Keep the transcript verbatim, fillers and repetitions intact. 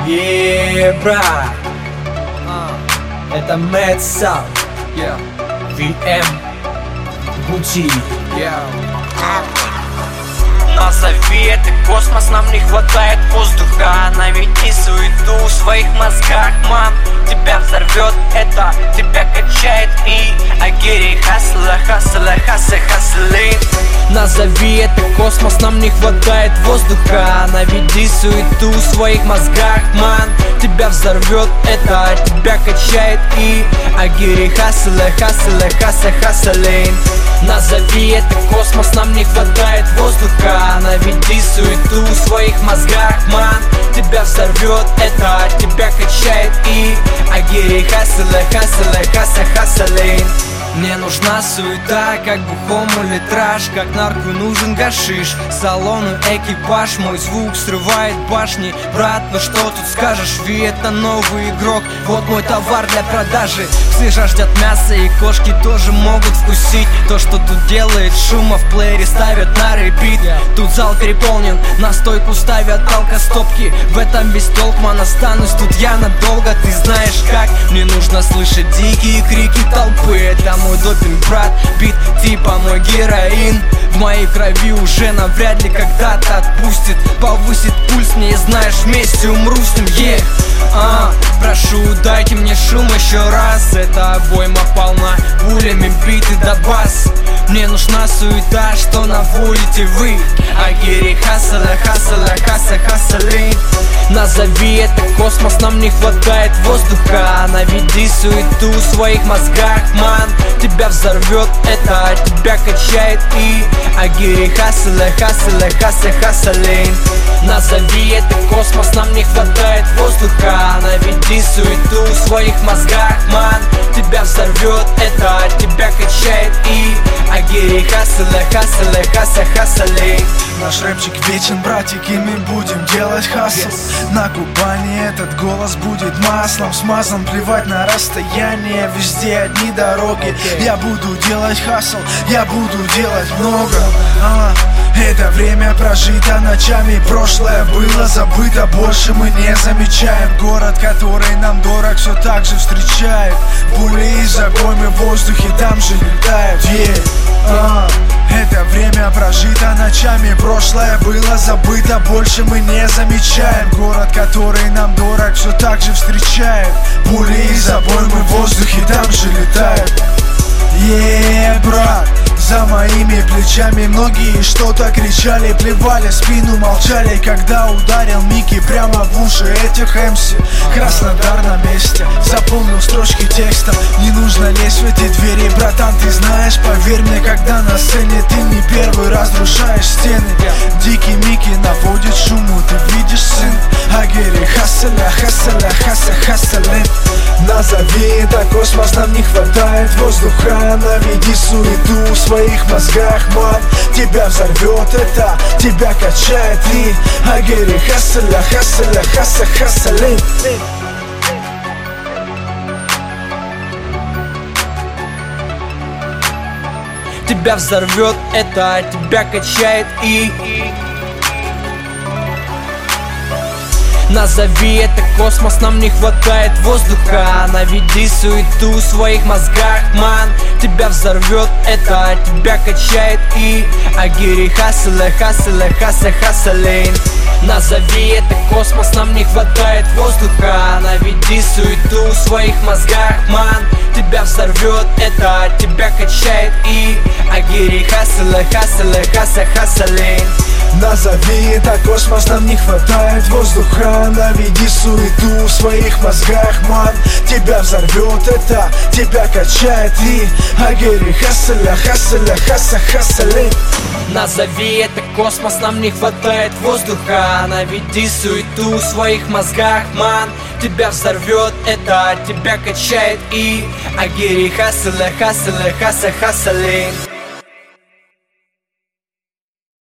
Yeah, брат, это Mad Sound, ви эм, Gucci. Назови это космос, нам не хватает воздуха. Наведи суету в своих мозгах, ман. Тебя взорвет это, тебя качает и агири хасла, хасла, хасла, хаслин. Назови это космос, нам не хватает воздуха. Наведи суету в своих мозгах, ман. Тебя взорвет это, тебя качает и агири хасла, хасла, хасла, хаслин. Назови это космос, нам не хватает воздуха. Наведи суету в своих мозгах, ман. Тебя взорвет это, тебя качает и агири хасла, хасла, хасла, хаслин. Мне нужна суета, как бухому литраж, как нарку нужен гашиш. Салону экипаж, мой звук срывает башни. Брат, ну что тут скажешь, Ви это новый игрок. Вот мой товар для продажи. Все жаждят мяса и кошки тоже могут вкусить. То, что тут делает шума, в плеере ставят на репит. Тут зал переполнен, на стойку ставят алкостопки. В этом весь толк, ман, останусь тут я надолго. Ты знаешь как, мне нужно слышать дикие крики толпы. Это мой допинг, брат, бит типа мой героин. В моей крови уже навряд ли когда-то отпустит. Повысит пульс мне, знаешь, вместе умру с ним, yeah. а, Прошу, дайте мне шум еще раз. Эта обойма полна пулями, биты да бас. Мне нужна суета, что наводите вы. Агири хасла, хасла, хасла, хаслин. Назови это космос, нам не хватает воздуха. Наведи суету в своих мозгах, ман. Тебя взорвет это, тебя качает и агири хасла, хасла, хасла, хаслин. Назови это космос, нам не хватает воздуха. Наведи суету в своих мозгах, ман. Тебя взорвет это, тебя качает и агири хасла, хасла, хасла, хаслин. Наш рэпчик вечен, братик, и мы будем делать хасл. yes. На Кубани этот голос будет маслом смазан. Плевать на расстояние, везде одни дороги. okay. Я буду делать хасл, я буду делать много. а, Это время прожито ночами. Прошлое было забыто, больше мы не замечаем. Город, который нам дорог, все так же встречает. Пули из обоймы в воздухе там же летают. yeah. а, Это время прожито ночами. Прошлое было забыто, больше мы не замечаем. Город, который нам дорог, все так же встречает. Пули из обоймы в воздухе там же летают. Yeah, брат, за моими плечами многие что-то кричали, плевали в спину, молчали, когда ударил Микки прямо в уши этих эм си. Краснодар на месте, заполнил строчки текстом. Не нужно лезть в эти двери, братан, ты знаешь, поверь мне, когда на сцене ты не первый раз разрушаешь стены. Дикий Микки наводит шуму, ты видишь, сын. Агири хасля, хасля, хасля, хаслин. Назови это космос, нам не хватает воздуха. Наведи суету в своих мозгах, ман. Тебя взорвет это, тебя качает и агири хасля, хасля, хасля, хаслин. Тебя взорвет это, тебя качает и Назови это космос, нам не хватает воздуха. Наведи суету в своих мозгах, ман. Тебя взорвет это, тебя качает и агири хасла, хасла, хасла, хаслин. Назови это космос, нам не хватает воздуха. Наведи суету в своих мозгах, ман. Тебя взорвет это, тебя качает и агири хасла, хасла, хасла, хаслин. Назови это космос, нам не хватает воздуха. Наведи суету в своих мозгах, ман. Тебя взорвет это, тебя качает и агири хасля, хасля, хасля, хаслин. Назови это космос, нам не хватает воздуха. Наведи суету в своих мозгах, ман. Тебя взорвет это, тебя качает и агири хасля, хасля, хасля, хаслин.